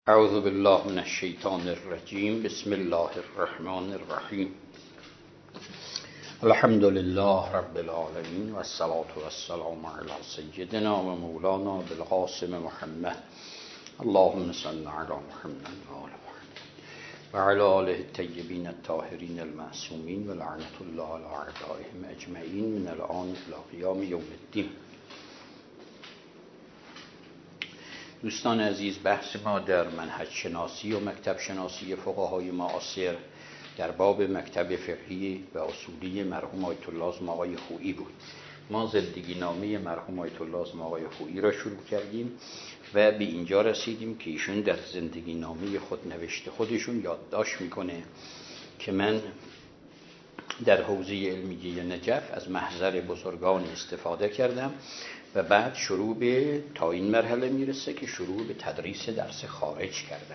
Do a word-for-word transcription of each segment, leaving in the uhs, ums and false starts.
اعوذ بالله من الشیطان الرجیم. بسم الله الرحمن الرحیم. الحمد لله رب العالمین و الصلاة والسلام علی سیدنا و مولانا بالقاسم محمد. اللهم صل علی محمد و آل محمد و علی آله الطیبین الطاهرین المعصومین و لعنة الله علی اعدائهم اجمعین من الآن الی قیام یوم الدین. دوستان عزیز، بحث ما در منهج شناسی و مکتب شناسی فقهای معاصر در باب مکتب فقهی و اصولی مرحوم آیت الله اعظم آقای خویی بود. ما زندگی نامه مرحوم آیت الله اعظم آقای خویی را شروع کردیم و به اینجا رسیدیم که ایشون در زندگی نامه خود نوشته خودشون یادداشت میکنه که من در حوزه علمیه نجف از محضر بزرگان استفاده کردم و بعد شروع به تا این مرحله میرسه که شروع به تدریس درس خارج کردم.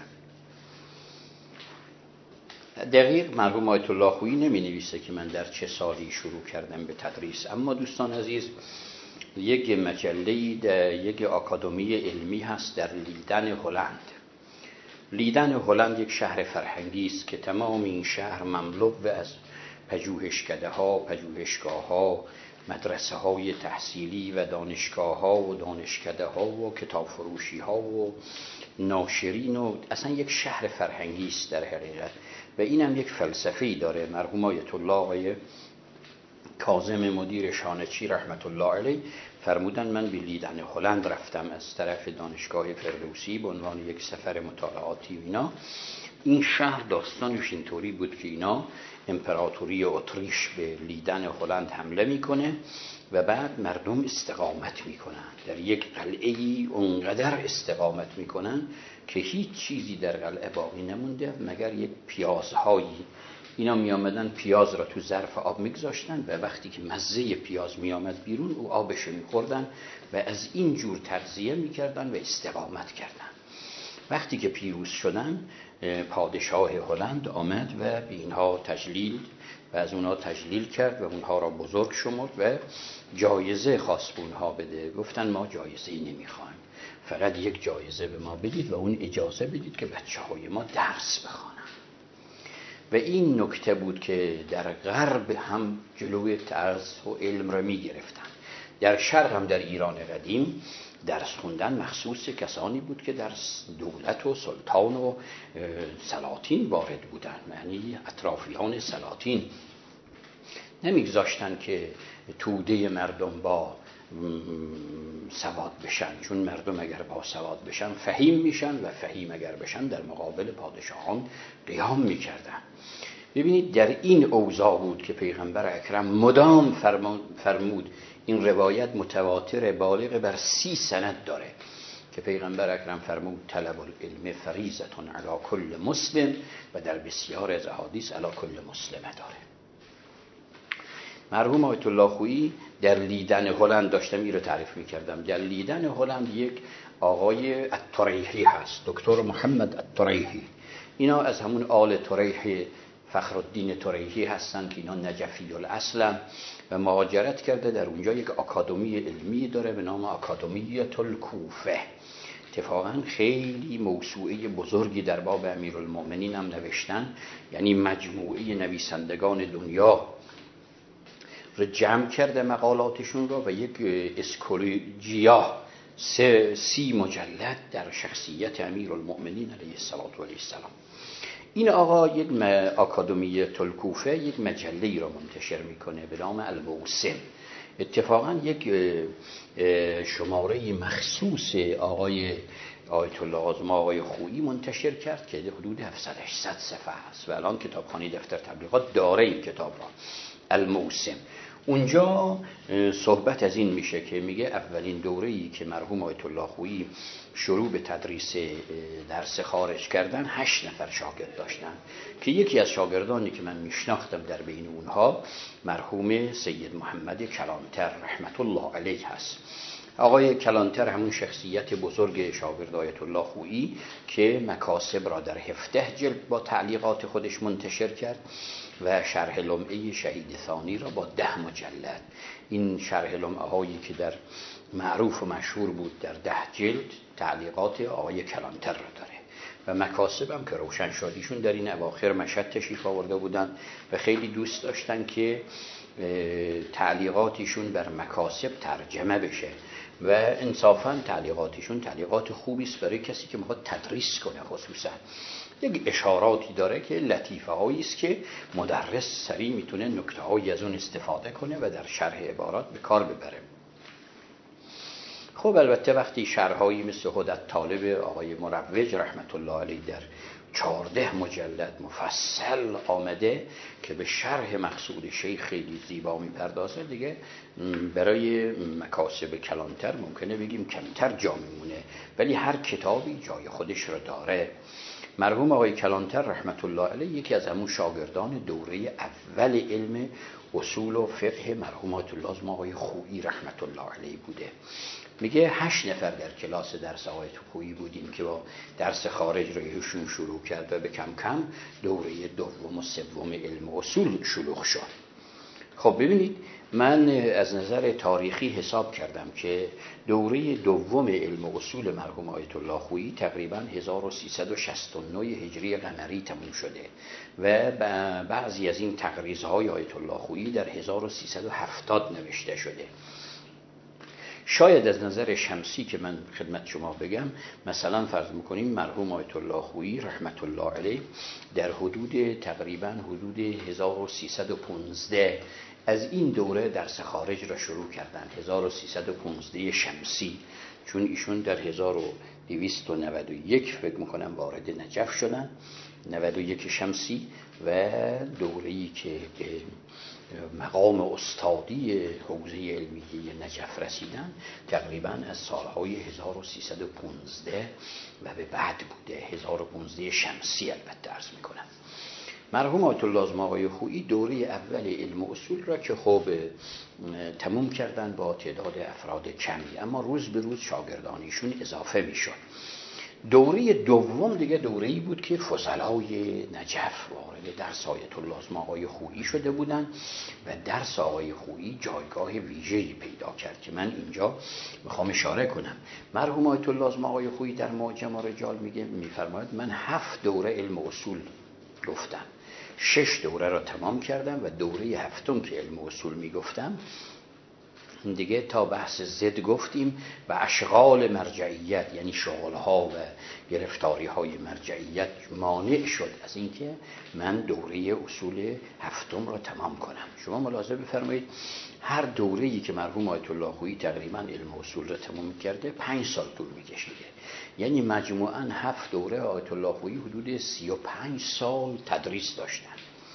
دقیق مرحوم آیت الله خویی نمی نویسه که من در چه سالی شروع کردم به تدریس، اما دوستان عزیز یک مجله یک آکادمی علمی هست در لیدن هلند. لیدن هلند یک شهر فرهنگی است که تمام این شهر مملو از پژوهشکده ها، پژوهشگاه ها، مدرسه های تحصیلی و دانشگاه ها و دانشکده ها و کتاب فروشی ها و ناشرین و اصلا یک شهر فرهنگی است در حقیقت. و اینم یک فلسفه‌ای داره. مرحوم آیت الله آقای کاظم مدیر شانچی رحمت الله علیه فرمودن من به لیدن هلند رفتم از طرف دانشگاه فردوسی به عنوان یک سفر مطالعاتی. اینا این شهر داستانش اینطوری بود که اینا امپراتوری اتریش به لیدن هلند حمله میکنه و بعد مردم استقامت میکنن در یک قلعه‌ای، اونقدر استقامت میکنن که هیچ چیزی در قلعه باقی نمونده مگر یک پیازهایی. اینا می آمدن پیاز را تو ظرف آب میگذاشتن و وقتی که مزه پیاز می آمد بیرون او آبشو میخوردن و از این جور تغذیه میکردن و استقامت کردن. وقتی که پیروز شدن پادشاه هلند آمد و به اینها تجلیل و از اونها تجلیل کرد و اونها را بزرگ شمرد و جایزه خواست به اونها بده. گفتن ما جایزه ای نمیخوایم، فقط یک جایزه به ما بدید و اون اجازه بدید که بچه های ما درس بخوانن. و این نکته بود که در غرب هم جلوی درس و علم را می گرفتن. در شرق هم در ایران قدیم درس خوندن مخصوص کسانی بود که در دولت و سلطان و سلاطین وارد بودند، یعنی اطرافیان سلاطین. نمیگذاشتن که توده مردم با سواد بشن، چون مردم اگر با سواد بشن فهیم میشن و فهیم اگر بشن در مقابل پادشاهان قیام میکردن. ببینید در این اوضاع بود که پیغمبر اکرم مدام فرمود، این روایت متواتر بالغ بر سی سند داره که پیغمبر اکرم فرمود طلب العلم فریضة علی کل مسلم و در بسیار از احادیث علی کل مسلمه داره. مرحوم آیت الله خویی در لیدن هلند داشتم این رو تعریف میکردم. در لیدن هلند یک آقای الطریحی هست، دکتر محمد الطریحی. اینا از همون آل طریح فخرالدین طریحی هستن که اینا نجفی الاصل و مهاجرت کرده. در اونجا یک آکادمی علمی داره به نام آکادمیت الکوفه. اتفاقا خیلی موسوعه بزرگی در باب امیرالمؤمنین هم نوشتن، یعنی مجموعه نویسندگان دنیا رو جمع کرده مقالاتشون رو و یک اسکولوجیا سه سی مجلد در شخصیت امیرالمؤمنین علیه السلام. این آقا یک آکادمیت الکوفه یک مجله‌ای را منتشر میکنه به نام الموسم. اتفاقا یک شماره مخصوص آقای آیت الله اعظم آقای خویی منتشر کرد که حدود هفتصد هشتصد صفحه است و الان کتابخانه دفتر تبلیغات داره این کتاب را، الموسم. اونجا صحبت از این میشه که میگه اولین دوره‌ای که مرحوم آیت الله خویی شروع به تدریس درس خارج کردن هشت نفر شاگرد داشتن که یکی از شاگردانی که من میشناختم در بین اونها مرحوم سید محمد کلانتر رحمت الله علیه هست. آقای کلانتر همون شخصیت بزرگ شاگرد آیت الله خویی که مکاسب را در هفده جلد با تعلیقات خودش منتشر کرد و شرح لمعه شهید ثانی را با ده مجلد. این شرح لمعه هایی که در معروف و مشهور بود در ده جلد تعلیقات آقای کلانتر را داره و مکاسب هم که روشن شد. ایشون در این اواخر مشهد تشریف آورده بودن و خیلی دوست داشتن که تعلیقاتشون بر مکاسب ترجمه بشه و انصافاً تعلیقاتشون تعلیقات خوبی است برای کسی که میخواد تدریس کنه. خصوصا یک اشاراتی داره که لطیفه هایی است که مدرس سریع میتونه نکته هایی از اون استفاده کنه و در شرح عبارات به کار ببره. خب البته وقتی شرحایی مثل هدت طالب آقای مروج رحمت الله علیه در چهارده مجلد مفصل آمده که به شرح مقصود شیخ خیلی زیبا میپردازه، دیگه برای مکاسب کلانتر ممکنه بگیم کمتر جا میمونه، ولی هر کتابی جای خودش رو داره. مرحوم آقای کلانتر رحمت الله علیه یکی از همون شاگردان دوره اول علم اصول و فقه مرحوم آیت الله آقای خویی رحمت الله علیه بوده. میگه هشت نفر در کلاس درس آقای خویی بودیم که با درس خارج رو ایشون شروع کرد و به کم کم دوره دوم و سوم علم اصول شلوغ شد. خب ببینید من از نظر تاریخی حساب کردم که دوره دوم علم اصول مرحوم آیت الله خویی تقریبا هزار و سیصد و شصت و نه هجری قمری تموم شده و بعضی از این تقریض‌های آیت الله خویی در هزار و سیصد و هفتاد نوشته شده. شاید از نظر شمسی که من خدمت شما بگم، مثلا فرض میکنیم مرحوم آیت الله خویی رحمت الله علیه در حدود تقریبا حدود هزار و سیصد و پانزده از این دوره درس خارج را شروع کردن. هزار و سیصد و پانزده شمسی، چون ایشون در هزار و دویست و نود و یک فکر میکنم وارد نجف شدن، نود و یک شمسی، و دوره‌ای که به مقام استادی حوزه علمیه نجف رسیدن تقریبا از سالهای هزار و سیصد و پانزده و به بعد بوده، هزار و پانزده شمسی البته عرض میکنم. مرحوم آیت الله آقای خویی دوره اول علم اصول را که خب تموم کردن با تعداد افراد کمی، اما روز به روز شاگردانیشون اضافه میشد. دوره دوم دیگه دوره‌ای بود که فضلای نجف وارد درس آیت الله آقای خویی شده بودن و درس آقای خویی جایگاه ویژه‌ای پیدا کرد که من اینجا میخوام اشاره کنم. مرحوم آیت الله آقای خویی در معجم الرجال میگه میفرماید من هفت دوره علم اصول گفتم، شش دوره را تمام کردم و دوره هفتم که علم اصول میگفتم دیگه تا بحث زد گفتیم و اشغال مرجعیت، یعنی شغلها و گرفتاری های مرجعیت مانع شد از اینکه من دوره اصول هفتم را تمام کنم. شما ملاحظه بفرمایید هر دوره‌ای که مرحوم آیت الله خویی تقریبا علم اصول را تمام کرده پنج سال طول می‌کشیده، یعنی مجموعاً هفت دوره آیت الله خویی حدود سی و پنج سال تدریس داشتن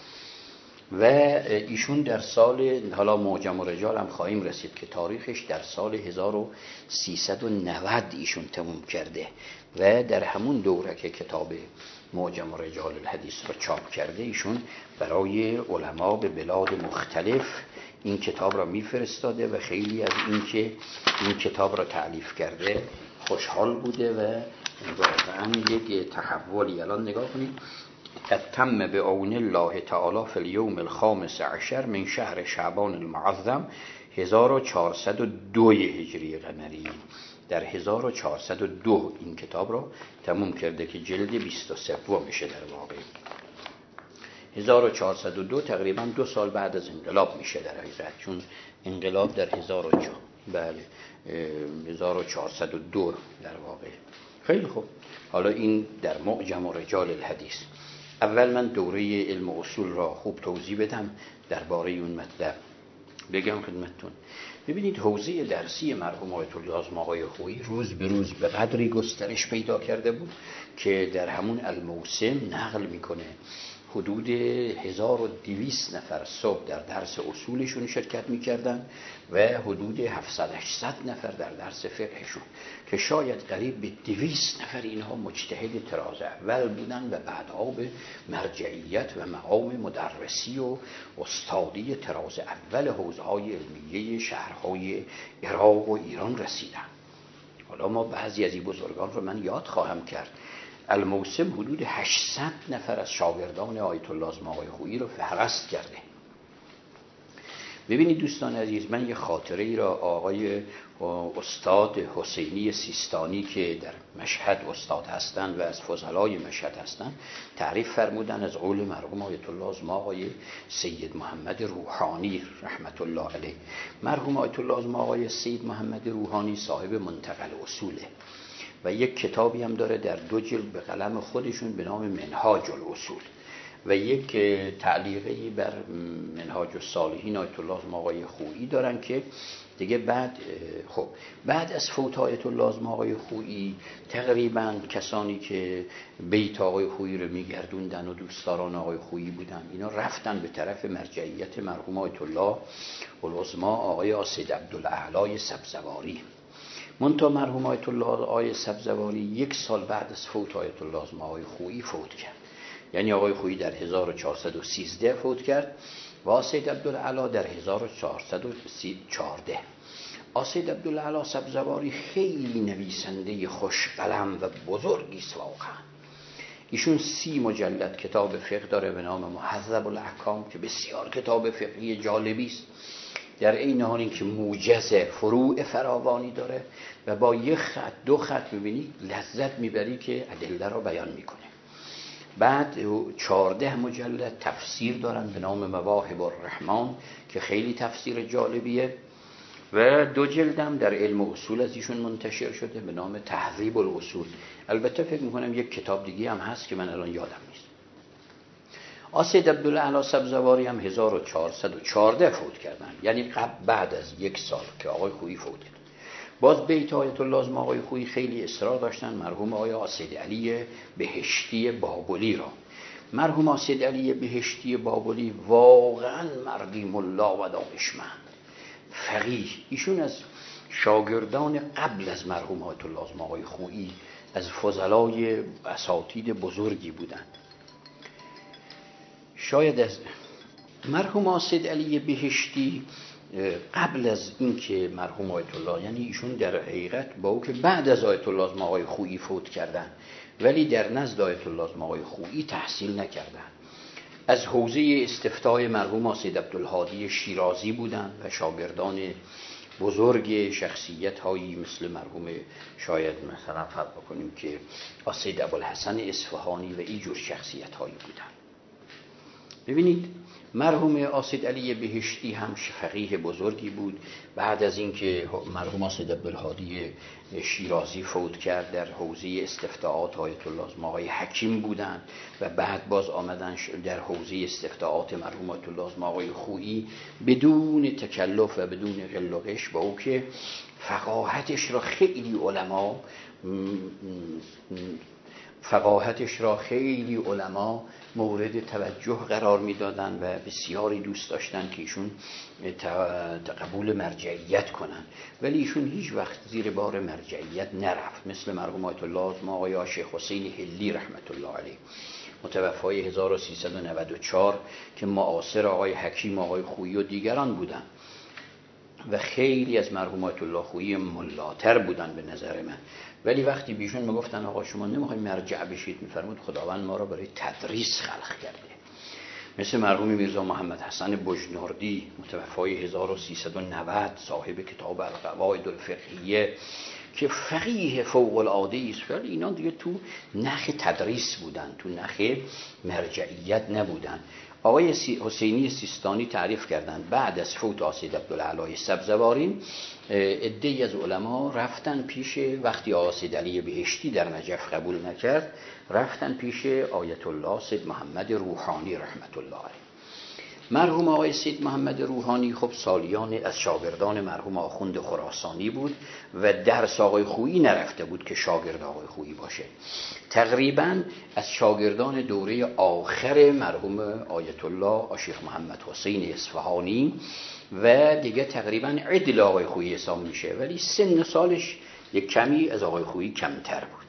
و ایشون در سال، حالا معجم الرجال هم خواهیم رسید که تاریخش در سال هزار و سیصد و نود ایشون تموم کرده و در همون دوره که کتاب معجم الرجال الحدیث را چاپ کرده ایشون برای علما به بلاد مختلف این کتاب را میفرستاده و خیلی از این که این کتاب را تألیف کرده خوشحال بوده و واقعا یک تحولی. الان نگاه کنید، تم به عون الله تعالی فی الیوم الخامس عشر من شهر شعبان المعظم هزار و چهارصد و دو هجری قمری، در هزار و چهارصد و دو این کتاب را تموم کرده که جلد بیست و سه میشه در واقع. هزار و چهارصد و دو تقریبا دو سال بعد از انقلاب میشه در حقیقت، چون انقلاب در هزار و چهارصد بله هزار و چهارصد و دو در واقع. خیلی خوب، حالا این در معجم الرجال الحدیث. اول من دوره علم اصول را خوب توضیح بدم درباره اون مطلب بگم خدمتتون. ببینید حوزه درسی مرحوم آیت الله آقای خویی روز به روز به قدری گسترش پیدا کرده بود که در همون الموسم نقل میکنه حدود هزار و دویست نفر صبح در درس اصولشون شرکت میکردن و حدود هفتصد هشتصد نفر در درس فقهشون، که شاید قریب به دویست نفر اینها مجتهد طراز اول بودن و بعدها به مرجعیت و مقام مدرسی و استادی طراز اول حوزه‌های علمیه شهرهای عراق و ایران رسیدن. حالا ما بعضی از این بزرگان رو من یاد خواهم کرد. الموسم حدود هشتصد نفر از شاگردان آیت الله آقای خویی رو فهرست کرده. ببینید دوستان عزیز، من یه خاطره ای را آقای استاد حسینی سیستانی که در مشهد استاد هستند و از فضلای مشهد هستند تعریف فرمودن از قول مرحوم آیت الله عظما آقای سید محمد روحانی رحمت الله علیه. مرحوم آیت الله عظما آقای سید محمد روحانی صاحب منتقل اصوله و یک کتابی هم داره در دو جلد به قلم خودشون به نام منهاج الاصول و یک تعلیقی بر منهاج الصالحین آیت الله عظما آقای خویی دارن که دیگه بعد خب بعد از فوت آیت الله عظما آقای خویی تقریبا کسانی که بیت آقای خویی رو میگردوندن و دوستداران آقای خویی بودن اینا رفتن به طرف مرجعیت مرحوم آیت الله العظما آقای سید عبدالاعلی سبزواری. منتها مرحوم آیت الله آقای سبزواری یک سال بعد از فوت آیت الله عظما آقای خویی فوت کرد، یعنی آقای خویی در هزار و چهارصد و سیزده فوت کرد و سید عبدالاعلی در هزار و چهارصد و چهارده. سید عبدالاعلی سبزواری خیلی نویسنده خوش قلم و بزرگی است واقعا. ایشون سی مجلد کتاب فقه داره به نام مهذب الاحکام که بسیار کتاب فقهی جالبی است، در این حال اینکه موجز فروع فراوانی داره و با یک خط دو خط می‌بینی لذت میبری که ادله را بیان میکنه. بعد چهارده مجلد تفسیر دارن به نام مواهب الرحمن که خیلی تفسیر جالبیه و دو جلدم در علم اصول از ایشون منتشر شده به نام تهذیب الاصول. البته فکر میکنم یک کتاب دیگه هم هست که من الان یادم نیست. سید عبدالاعلی سبزواری هم هزار و چهارصد و چهارده فوت کردن، یعنی قبل بعد از یک سال که آقای خویی فوت کرد. باز بیت آیت الله عظما آقای خویی خیلی اصرار داشتن مرحوم آقای سید علی بهشتی بابلی را. مرحوم سید علی بهشتی بابلی واقعا مردی ملا و دانشمند فقیه، ایشون از شاگردان قبل از مرحوم آیت الله عظما آقای خویی از فضلای اساتید بزرگی بودند. شاید از مرحوم سید علی بهشتی قبل از اینکه مرحوم آیت الله، یعنی ایشون در حقیقت با او که بعد از آیت الله عظما آقای خویی فوت کردن ولی در نزد آیت الله عظما آقای خویی تحصیل نکردن، از حوزه استفتای مرحوم سید عبدالهادی شیرازی بودند و شاگردان بزرگ شخصیت هایی مثل مرحوم شاید مثلا فرض بکنیم که سید ابوالحسن اصفهانی و اینجور شخصیت هایی بودند. ببینید مرحوم سید علی بهشتی هم فقیه بزرگی بود. بعد از اینکه مرحوم سید عبدالهادی شیرازی فوت کرد در حوزه استفتاءات آیت الله عظما آقای حکیم بودند و بعد باز آمدن در حوزه استفتاءات مرحوم آیت الله عظما آقای خویی بدون تکلف و بدون غل و غش، با او که فقاهتش را خیلی علما فقاهتش را خیلی علما مورد توجه قرار میدادن و بسیاری دوست داشتن که ایشون قبول مرجعیت کنن، ولی ایشون هیچ وقت زیر بار مرجعیت نرفت، مثل مرحوم آیت الله عظما آقای شیخ حسین حلی رحمت الله علیه متوفای هزار و سیصد و نود و چهار که معاصر آقای حکیم آقای خویی و دیگران بودن و خیلی از مرحوم آیت الله خویی ملاتر بودن به نظر من. ولی وقتی بیشون میگفتن آقا شما نمیخواید مرجع بشید، میفرمود خداوند ما را برای تدریس خلق کرده. مثل مرحوم میرزا محمد حسن بجنوردی متوفای هزار و سیصد و نود صاحب کتاب القواعد الفقهیه که فقیه فوق العاده است، ولی اینا دیگه تو نخ تدریس بودن، تو نخ مرجعیت نبودن. آقای حسینی سیستانی تعریف کردند بعد از فوت سید عبدالاعلی سبزواری عده‌ای از علما رفتن پیش، وقتی آقای سید علی بهشتی در نجف قبول نکرد رفتن پیش آیت الله سید محمد روحانی رحمت الله علیه. مرحوم آقای سید محمد روحانی خب سالیان از شاگردان مرحوم آخوند خراسانی بود و درس آقای خویی نرفته بود که شاگرد آقای خویی باشه. تقریبا از شاگردان دوره آخر مرحوم آیت الله شیخ محمد حسین اصفهانی و دیگه تقریبا عدل آقای خویی حساب میشه، ولی سن سالش یک کمی از آقای خویی کمتر بود.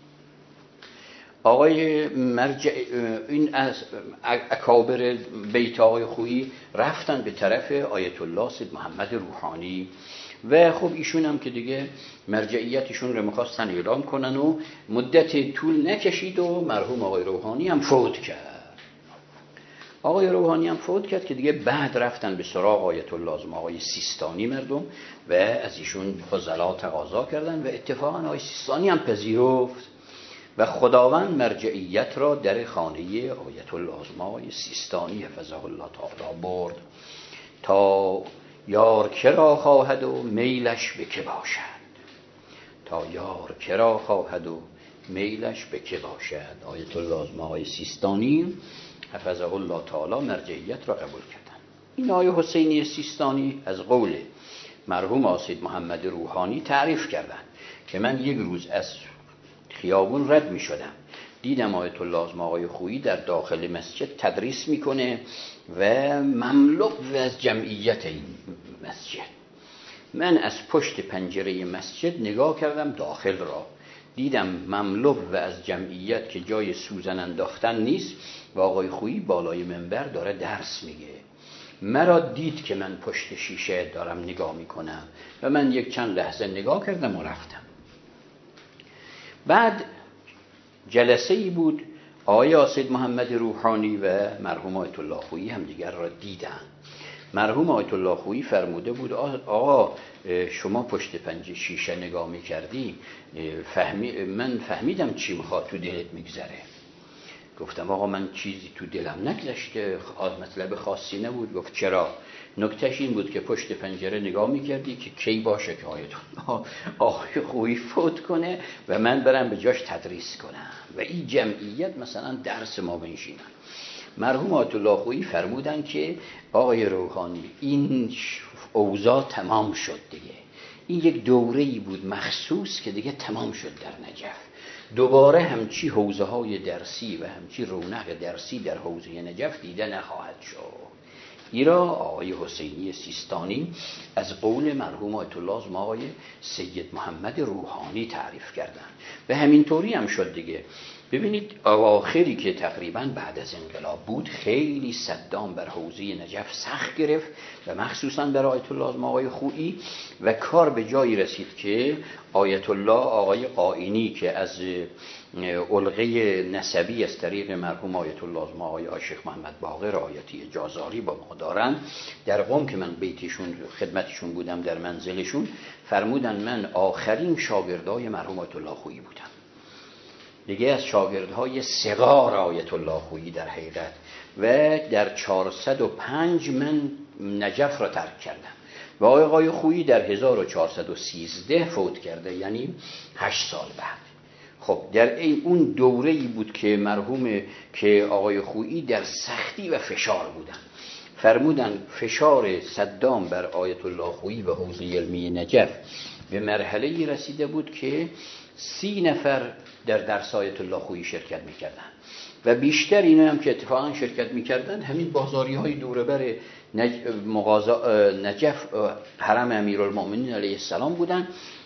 آقای مرجع این از اکابر بیت آقای خویی رفتن به طرف آیت الله سید محمد روحانی و خب ایشون هم که دیگه مرجعیتشون رو میخواستن اعلام کنن و مدت طول نکشید و مرحوم آقای روحانی هم فوت کرد. آقای روحانی هم فوت کرد که دیگه بعد رفتن به سراغ آیت الله لازم آقای سیستانی مردم و از ایشون فضلا تقاضا کردن و اتفاقا آقای سیستانی هم پذیرفت و خداوند مرجعیت را در خانه آیت الله لازم آقای سیستانی حفظه الله تعالی برد تا یار کرا خواهد و میلش به که باشد. تا یار کرا خواهد و میلش به که باشد. آیت الله لازم آقای سیستانی حفظه الله تعالی مرجعیت را قبول کردن. این آقای حسینی سیستانی از قول مرحوم آقای سید محمد روحانی تعریف کردن که من یک روز از خیابون رد می شدم، دیدم آیت الله لازم آقای خویی در داخل مسجد تدریس میکنه و مملو از جمعیت این مسجد. من از پشت پنجره مسجد نگاه کردم داخل را، دیدم مملو و از جمعیت که جای سوزن انداختن نیست و آقای خویی بالای منبر داره درس میگه. مرا دید که من پشت شیشه دارم نگاه میکنم و من یک چند لحظه نگاه کردم و رفتم. بعد جلسه ای بود، آقای سید محمد روحانی و مرحوم آیت الله خویی هم دیگر را دیدن. مرحوم آیت الله خویی فرموده بود آقا شما پشت پنجره شیشه نگاه میکردی، فهمی من فهمیدم چی میخواد تو دلت میگذره. گفتم آقا من چیزی تو دلم نگذشته، مطلب خاصی نبود. گفت چرا؟ نکتهش این بود که پشت پنجره نگاه میکردی که کی باشه که آیت الله آقای خویی فوت کنه و من برم به جاش تدریس کنم و این جمعیت مثلا درس ما بنشینن. مرحوم آیت الله خویی فرمودن که آقای روحانی این اوضاع تمام شد دیگه، این یک دوره‌ای بود مخصوص که دیگه تمام شد در نجف، دوباره همچی حوزه های درسی و همچی رونق درسی در حوزه نجف دیده نخواهد شد. ایرا آقای حسینی سیستانی از قول مرحوم آیت الله لازم آقای سید محمد روحانی تعریف کردن و همینطوری هم شد دیگه. ببینید اواخری که تقریبا بعد از انقلاب بود خیلی صدام بر حوزه نجف سخت گرفت و مخصوصا بر آیت الله لازم آقای خویی و کار به جایی رسید که آیت الله آقای قائینی که از علقه نسبی از طریق مرحوم آیت الله لازم آقای شیخ محمد باقر آیتی جازاری با ما دارن، در قم که من بیتشون خدمتشون بودم در منزلشون، فرمودن من آخرین شاگردای مرحوم آیت الله خویی بودم، دیگه از شاگردهای صغار آیت الله خویی در حقیقت، و در چهارصد و پنج من نجف را ترک کردم و آقای خویی در هزار و چهارصد و سیزده فوت کرده، یعنی هشت سال بعد. خب در این اون دوره‌ای بود که مرحوم که آقای خویی در سختی و فشار بودن. فرمودن فشار صدام بر آیت الله خویی و حوزه علمی نجف به مرحله‌ای رسیده بود که سی نفر در درس آیت الله خویی شرکت میکردن و بیشتر اینا هم که اتفاقا شرکت میکردن همین بازاری های دوره بر نج... مغازا... نجف حرم امیرالمومنین علیه السلام بودن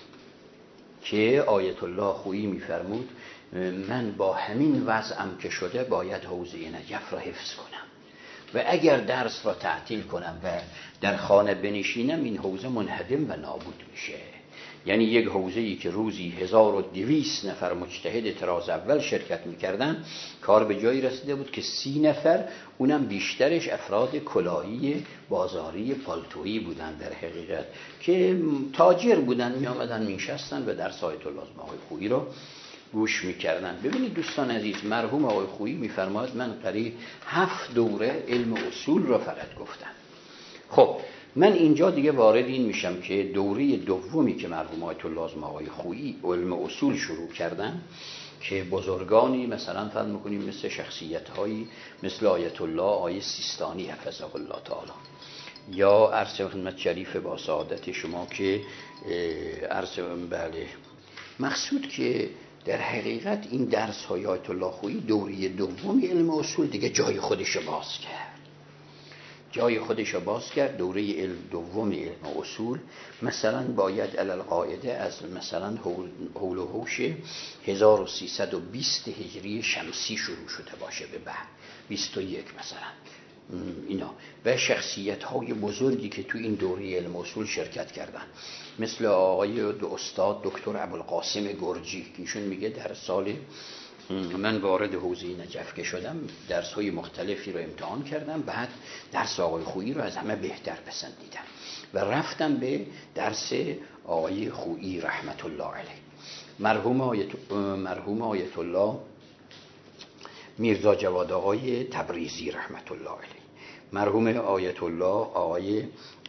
که آیت الله خویی میفرمود من با همین وضعم که شده باید حوزه نجف را حفظ کنم و اگر درس را تعطیل کنم و در خانه بنشینم این حوزه منهدم و نابود میشه. یعنی یک حوزه‌ای که روزی هزار و دویست نفر مجتهد طراز اول شرکت می‌کردن، کار به جایی رسیده بود که سی نفر، اونم بیشترش افراد کلاهی بازاری پالتویی بودن در حقیقت که تاجر بودن، می‌آمدن می‌نشستن و درس آیت الله لازم آقای خویی رو گوش می‌کردن. ببینید دوستان عزیز، مرحوم آقای خویی می‌فرماید من قریب هفت دوره علم اصول رو فقط گفتم. خب من اینجا دیگه وارد این میشم که دوره دومی که مرحوم آیت الله لازم آقای خویی علم اصول شروع کردن که بزرگانی مثلا فرض می‌کنیم مثل شخصیت‌هایی مثل آیت الله آقای سیستانی حفظه الله تعالی یا عرض خدمت شریف با سعادت شما که عرض بله مقصود که در حقیقت این درس های آیت الله خویی دوره دومی علم اصول دیگه جای خودش باز کرد. جای خودش رو باز کرد. دوره علم دوم علم اصول مثلا باید علل قاعده از مثلا حول و حوش هزار و سیصد و بیست هجری شمسی شروع شده باشه به بعد بیست و یک مثلا اینا و شخصیت های بزرگی که تو این دوره علم اصول شرکت کردن مثل آقای دو استاد دکتر ابوالقاسم گرجی که ایشون میگه در سال من وارد حوزه نجف که شدم درس‌های مختلفی رو امتحان کردم، بعد درس آقای خویی رو از همه بهتر پسندیدم و رفتم به درس آقای خویی رحمت الله علیه. مرحوم آیت مرحوم آیت الله میرزا جواد آقای تبریزی رحمت الله علیه، مرحوم آیت الله آقای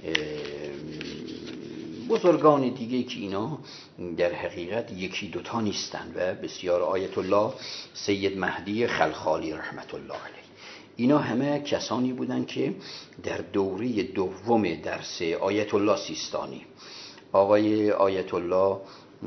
بزرگان دیگه که اینا در حقیقت یکی دوتا نیستن و بسیار، آیت الله سید مهدی خلخالی رحمت الله علیه، اینا همه کسانی بودن که در دوره دوم درس آیت الله سیستانی، آقای آیت الله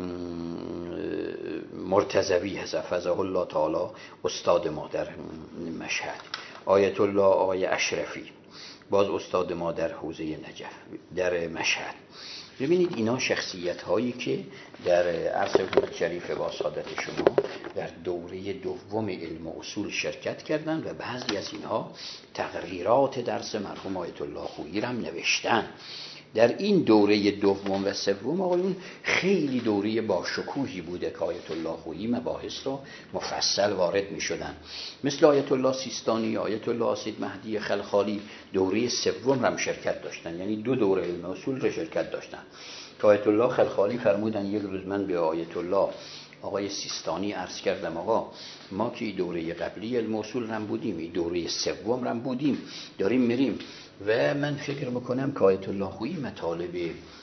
مرتضوی حفظه الله تعالی استاد ما در مشهد، آیت الله آقای اشرفی باز استاد ما در حوزه نجف در مشهد. ببینید اینا شخصیت هایی که در عرص حضور شریف با سعادت شما در دوره دوم علم و اصول شرکت کردند و بعضی از اینها تقریرات درس مرحوم آیت الله خویی هم نوشتن. در این دوره دوم و سوم آقایون خیلی دوره با شکوهی بوده که آیت الله خویی مباحث رو مفصل وارد می شدن، مثل آیت الله سیستانی، آیت الله سید مهدی خلخالی دوره سوم هم شرکت داشتن، یعنی دو دوره علم اصول رو شرکت داشتن که آیت الله خلخالی فرمودن یک روز من به آیت الله آقای سیستانی عرض کردم آقا ما که دوره قبلی علم اصول هم بودیم، این دوره سوم هم بودیم، داریم میریم و من فکر میکنم که آیت الله خویی مطالب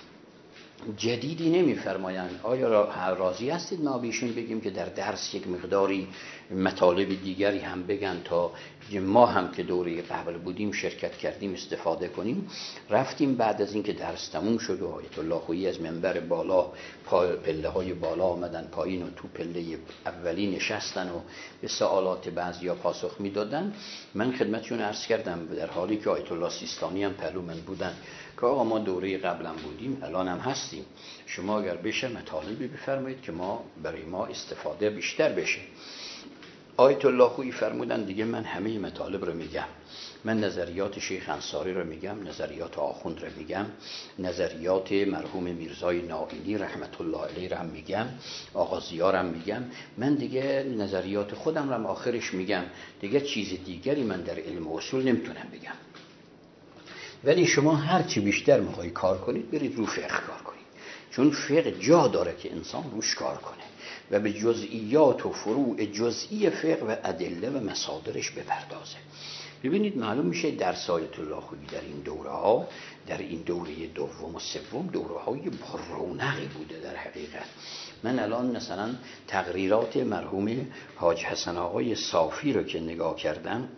جدیدی نمیفرمایند، آیا راضی هستید ما بهشون بگیم که در درس یک مقداری مطالب دیگری هم بگن تا ما هم که دوره قبل بودیم شرکت کردیم استفاده کنیم. رفتیم بعد از اینکه درس تموم شد و آیت الله خویی از منبر بالا پله های بالا آمدن پایین و تو پله اولی نشستن و به سوالات بعضیا پاسخ میدادن، من خدمتشون عرض کردم در حالی که آیت الله سیستانی هم پهلو من بودن که آقا ما دوره قبلا بودیم الان هم هستیم، شما اگر بشه مطالبی بفرمایید که ما برای ما استفاده بیشتر بشه. آیت الله خویی فرمودن دیگه من همه مطالب رو میگم، من نظریات شیخ انصاری رو میگم، نظریات آخوند رو میگم، نظریات مرحوم میرزای نائینی رحمت الله علیه رو هم میگم، آقا ضیا رو هم میگم، من دیگه نظریات خودم رو هم آخرش میگم، دیگه چیز دیگری من در علم اصول نمیتونم بگم. ولی شما هر چی بیشتر میخوای کار کنید برید رو فقه کار کنید، چون فقه جا داره که انسان روش کار کنه و به جزئیات و فروع جزئی فقه و ادله و مصادرش بپردازه. ببینید معلوم میشه درس آیت الله خویی در این دوره ها، در این دوره دوم و سوم دوره های رونقی بوده در حقیقت. من الان مثلا تقریرات مرحوم حاج حسن آقای صافی رو که نگاه کردم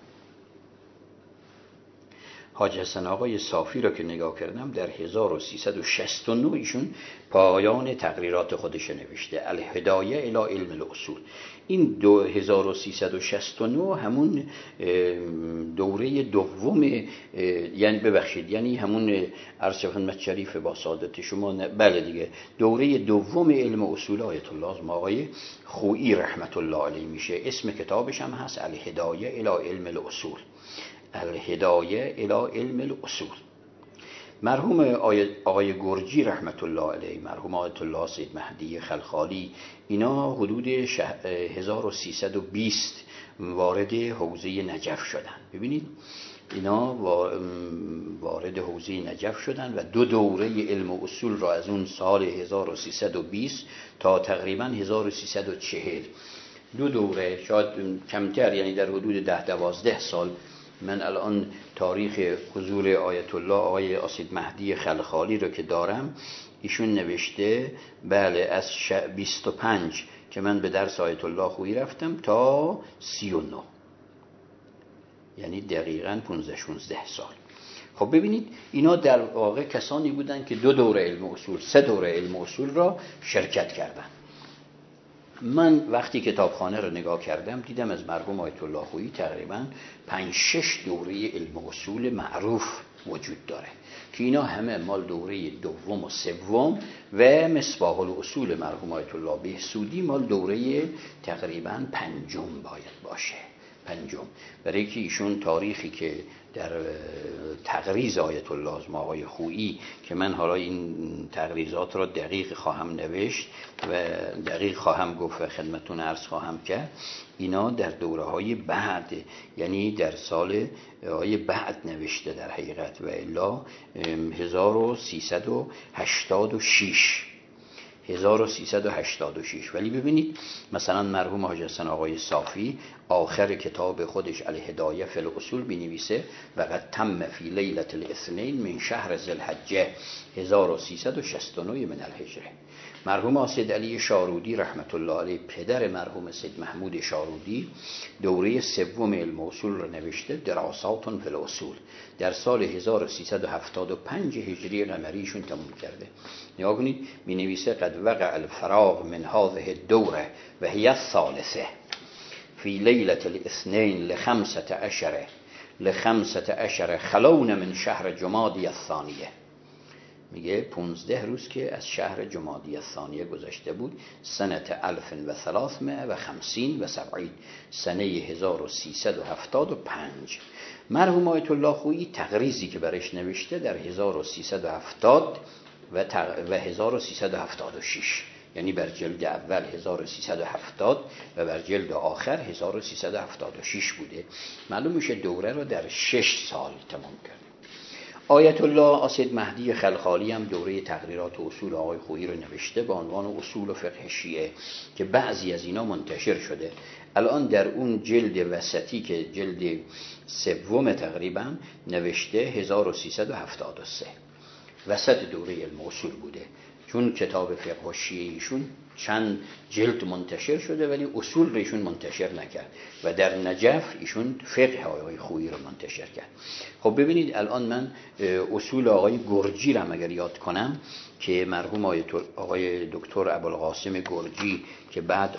حاج حسن آقای صافی رو که نگاه کردم در هزار و سیصد و شصت و نه ایشون پایان تقریرات خودش نوشته الهدایه الی علم الاصول. این دو هزار و سیصد و شصت و نه همون دوره دوم، یعنی ببخشید یعنی همون عرض خدمت شریف با سعادت شما، بله دیگه دوره دوم علم اصول آیت الله آقای خویی رحمت الله علیه میشه. اسم کتابش هم هست الهدایه الی علم الاصول، الهدایه الی علم الاصول. مرحوم آقای گرجی رحمت الله علیه، مرحوم آیت الله سید مهدی خلخالی، اینا حدود هزار و سیصد و بیست وارد حوزه نجف شدن. ببینید اینا وارد حوزه نجف شدن و دو دوره علم و اصول را از اون سال هزار و سیصد و بیست تا تقریبا هزار و سیصد و چهل دو دوره، شاید کمتر، یعنی در حدود ده دوازده سال. من الان تاریخ حضور آیت الله آقای سید مهدی خلخالی رو که دارم، ایشون نوشته بله از بیست و پنج که من به درس آیت الله خویی رفتم تا سی و نه، یعنی دقیقاً پانزده شانزده سال. خب ببینید اینا در واقع کسانی بودن که دو دوره علم اصول، سه دوره علم اصول را شرکت کردن. من وقتی کتابخانه رو نگاه کردم دیدم از مرحوم آیت الله خویی تقریباً پنج شش دوره علم اصول معروف وجود داره که اینا همه مال دوره دوم و سوم و مصباح الاصول مرحوم آیت الله بهسودی مال دوره تقریباً پنجم باید باشه، پنج پنجم، برای که ایشون تاریخی که در تقریض آیت الله از آقای خویی که من حالا این تقریضات را دقیق خواهم نوشت و دقیق خواهم گفت و خدمتون عرض خواهم کرد، اینا در دوره های بعد، یعنی در سال های بعد نوشته در حقیقت، و الا هزار و سیصد و هشتاد و شش هزار و سیصد و هشتاد و شش. ولی ببینید مثلا مرحوم حاج حسن آقای صافی آخر کتاب خودش الهدایه فی الاصول بنویسه و قد تم فی لیلة الاثنین من شهر ذی الحجه هزار و سیصد و شصت و نه من الهجره. مرحوم سید علی شارودی رحمت الله علیه پدر مرحوم سید محمود شارودی دوره سوم علم اصول را نوشته، دراسات فی الاصول، در سال هزار و سیصد و هفتاد و پنج هجری قمریشون تموم کرده. نگاه کنید می نویسه قد وقع الفراغ من هذه الدوره و هی الثالثه فی لیلة الاثنین لخمسة عشر لخمسة عشر خلون من شهر جمادی الثانیه. میگه پونزده روز که از شهر جمادی الثانیه گذشته بود، سنت الف و ثلاثمائه و خمسین و سبعین، سنه هزار و سیصد و هفتاد و پنج. مرحوم آیت الله خویی تقریزی که برش نوشته در هزار و سیصد و هفتاد و, و هزار و سیصد و هفتاد و شش، یعنی بر جلد اول هزار و سیصد و هفتاد و بر جلد آخر هزار و سیصد و هفتاد و شش بوده. معلوم میشه دوره رو در شش سال تمام کرد. آیت الله سید مهدی خلخالی هم دوره تقریرات و اصول آقای خویی رو نوشته با عنوان اصول و فقه شیعه که بعضی از اینا منتشر شده. الان در اون جلد وسطی که جلد سوم تقریبا نوشته هزار و سیصد و هفتاد و سه، وسط دوره علم اصول بوده، چون کتاب فقه شیعه ایشون چند جلد منتشر شده ولی اصول رو ایشون منتشر نکرد و در نجف ایشون فقه آقای خویی رو منتشر کرد. خب ببینید الان من اصول آقای گرجی رو اگر یاد کنم که مرحوم آقای دکتر ابوالقاسم گرجی که بعد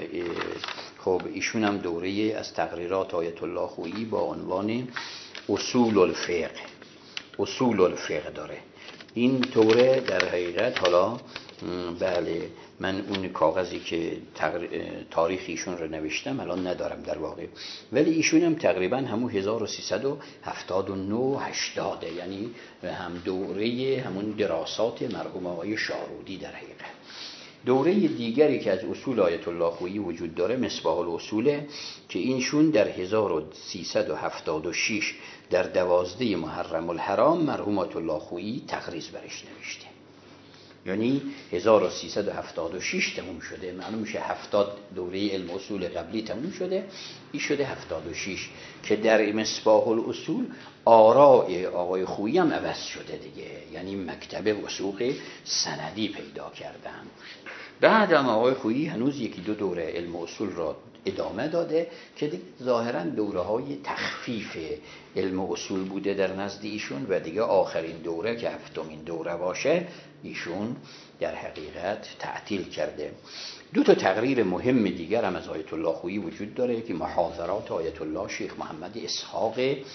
خب ایشون هم دوره از تقریرات آیت الله خویی با عنوان اصول الفقه اصول الفقه داره. این دوره در حقیقت حالا بله من اون کاغذی که تاریخ ایشون رو نوشتم الان ندارم در واقع، ولی ایشون هم تقریبا همون هزار و سیصد و هفتاد و نه هشتاد، یعنی هم دوره همون دراسات مرحوم آقای شارودی در حقیقت. دوره دیگری که از اصول آیت الله خویی وجود داره مصباح الاصول که اینشون در هزار و سیصد و هفتاد و شش در دوازده محرم الحرام مرحوم آیت الله خویی تقریض برش نوشته، یعنی هزار و سیصد و هفتاد و شش تموم شده. معلوم میشه هفتاد دوره علم اصول قبلی تموم شده، این شده هفتاد و شش که در مصباح الاصول آراء آقای خویی هم عوض شده دیگه، یعنی مکتب وثوق سندی پیدا کردن. بعد هم آقای خویی هنوز یکی دو دوره علم اصول را ادامه داده که دیگه ظاهرا دوره های تخفیف علم اصول بوده در نزد ایشون و دیگه آخرین دوره که هفتمین دوره باشه ایشون در حقیقت تعطیل کرده. دو تا تقریر مهم دیگر هم از آیت الله خویی وجود داره که محاضرات آیت الله شیخ محمد اسحاق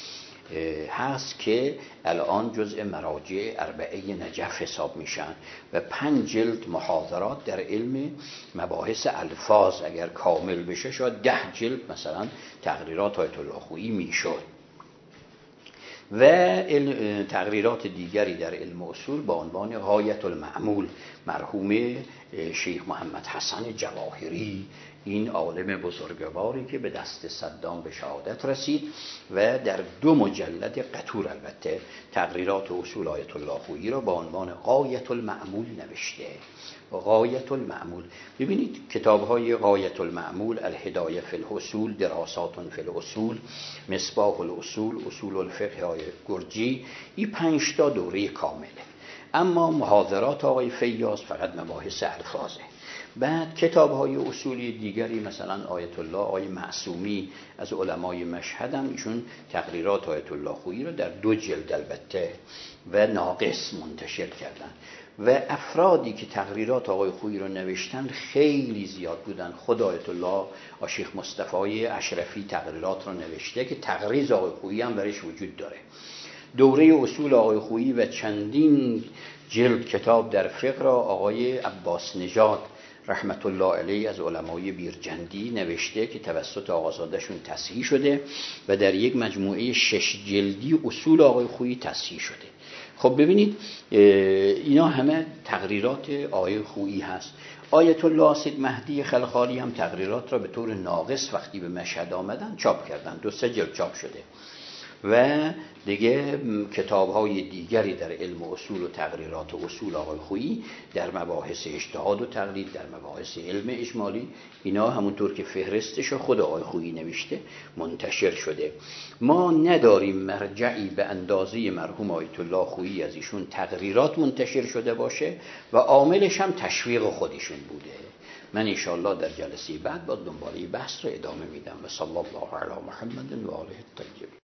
هست که الان جزء مراجع اربعه نجف حساب میشن و پنج جلد محاضرات در علم مباحث الفاظ اگر کامل بشه شاید ده جلد مثلا تقریرات آیت الله خویی میشد. و تقریرات دیگری در علم اصول با عنوان غایت المعمول مرحوم شیخ محمد حسن جواهری، این عالم بزرگواری که به دست صدام به شهادت رسید و در دو مجلد قطور البته تقریرات اصول آیت الله خویی را با عنوان غایت المعمول نوشته. غایت المعمول ببینید کتاب‌های غایت المعمول، الهدایه فی الاصول، دراسات فی الاصول، مصباح الاصول، اصول الفقه های گرجی، این پنج تا دوره کامله. اما محاضرات آقای فیاض فقط مباحث الفاظه. بعد کتاب‌های اصولی دیگری مثلا آیت الله آقای معصومی از علمای مشهد هم ایشون تقریرات آیت الله خویی رو در دو جلد البته و ناقص منتشر کردن و افرادی که تقریرات آقای خویی رو نوشتن خیلی زیاد بودن. خود آیت الله شیخ مصطفی اشرفی تقریرات رو نوشته که تقریض آقای خویی هم برش وجود داره. دوره اصول آقای خویی و چندین جلد کتاب در فقه را آقای عباس نژاد رحمت الله علیه از علمای بیرجندی نوشته که توسط آقازادهشون تصحیح شده و در یک مجموعه شش جلدی اصول آقای خویی تصحیح شده. خب ببینید اینا همه تقریرات آقای خویی هست. آیت الله سید مهدی خلخالی هم تقریرات را به طور ناقص وقتی به مشهد آمدن چاپ کردن، دو سه جلد چاپ شده و دیگه کتاب‌های دیگری در علم اصول و تقریرات و اصول آقای خویی در مباحث اجتهاد و تقلید، در مباحث علم اجمالی، اینا همونطور که فهرستش خود آقای خویی نوشته منتشر شده. ما نداریم مرجعی به اندازه مرحوم آیت الله خویی از ایشون تقریرات منتشر شده باشه و عاملش هم تشویق خودشون بوده. من انشاءالله در جلسه بعد با دنباله بحث رو ادامه میدم و صلی الله علی محمد و آله الطاهرین.